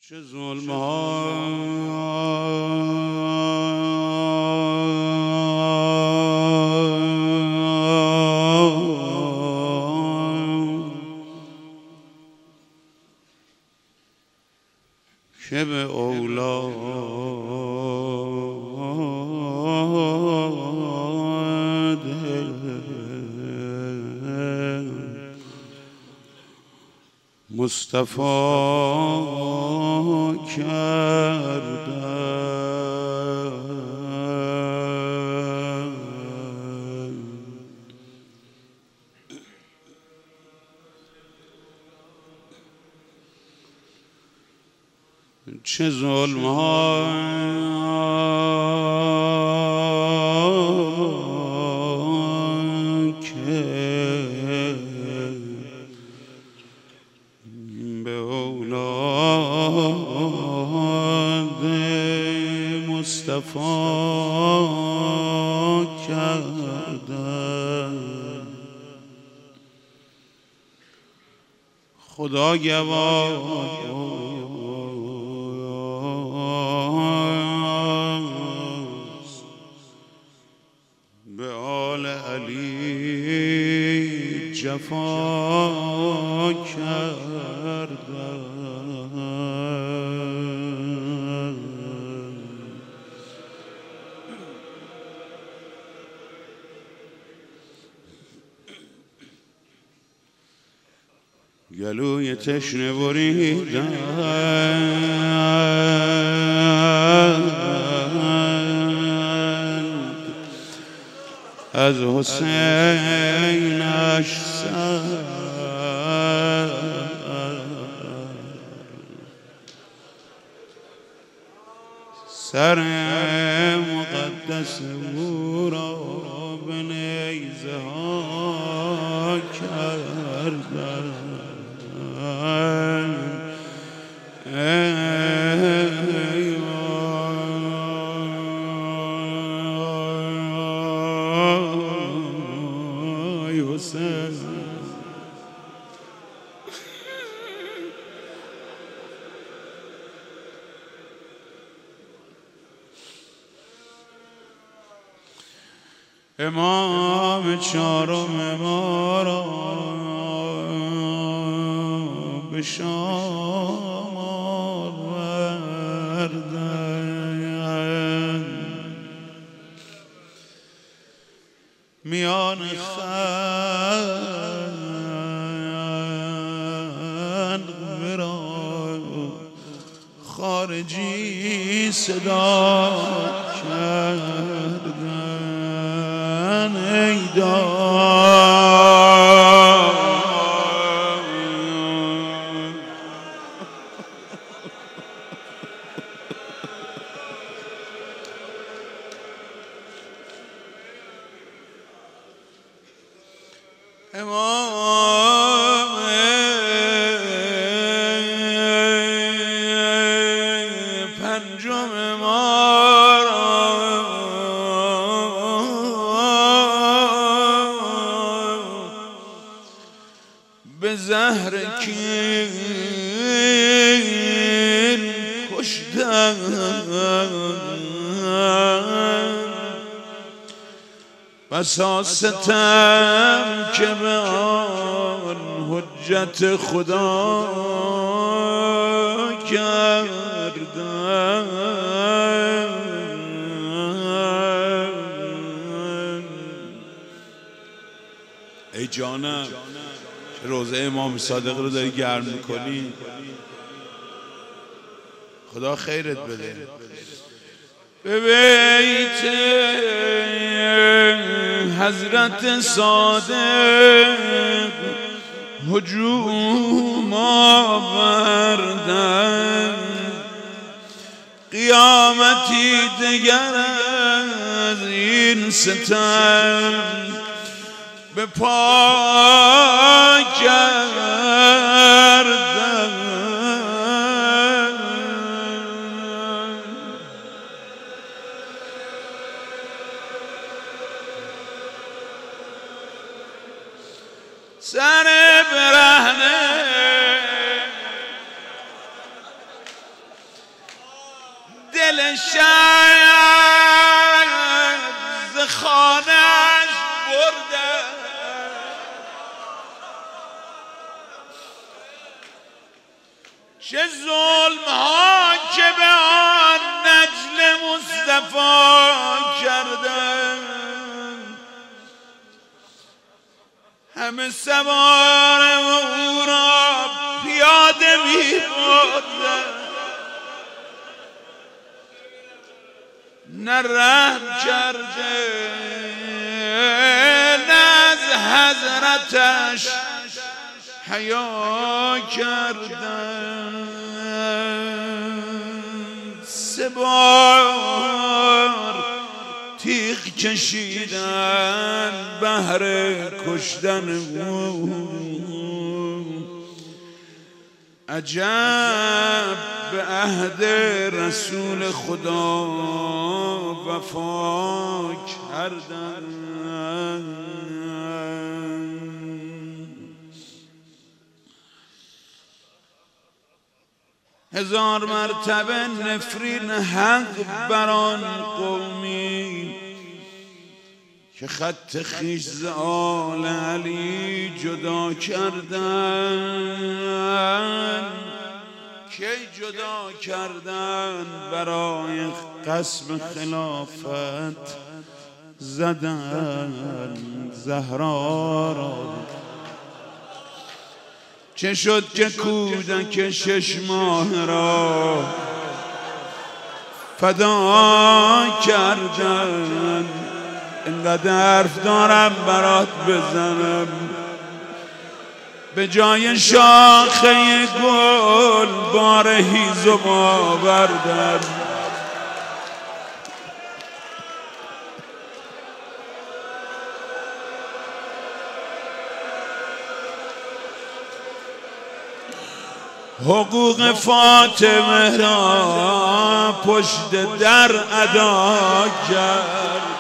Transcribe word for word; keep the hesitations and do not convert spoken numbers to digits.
چه ظلم ها که به اولاد مصطفی کردن. چه ظلم ها که به اولاد مصطفی کردن. خدا گواه به آل علی جفا کردن. گلوی تشنه بریدن از حسینش سر، سر مقدس او را به نیزه ها کردن. امام چهارم ما را به شام آوردن. میان خلق ورا خارجی صدا کردن. ای امام پنجم ما را به زهر کین کشتن. بسا ستم که به آن حجت خدا کردن. ای جانم که روزه امام صادق رو داری گرم میکنی، خدا خیرت بده. به بیت حضرت صادق هجوم آوردن. قیامتی دگر از این ستم به پا کردن. سر برهنه دل شب ز خانه‌اش برده، چه ظلم ها که به آن نجل مصطفی کردن، همه سوار او را پیاده می بردن، نه رحم کرده نه از حضرتش حیا کردن. سه بار تیغ کشیدن بهر کشتن او، عجب به عهد رسول خدا وفا کردن. هزار مرتبه نفرین حق بر آن قومی که خط خویش ز آل علی جدا کردن، کی جدا کردن برای قسم خلافت زدن زهرا را. چه شد که کودک شش ماه را فدا کردن، اینقدر حرف دارم برات بزنم، به جای شاخه گل بار هیزم آوردن. حقوق فاطمه را پشت در ادا کرد،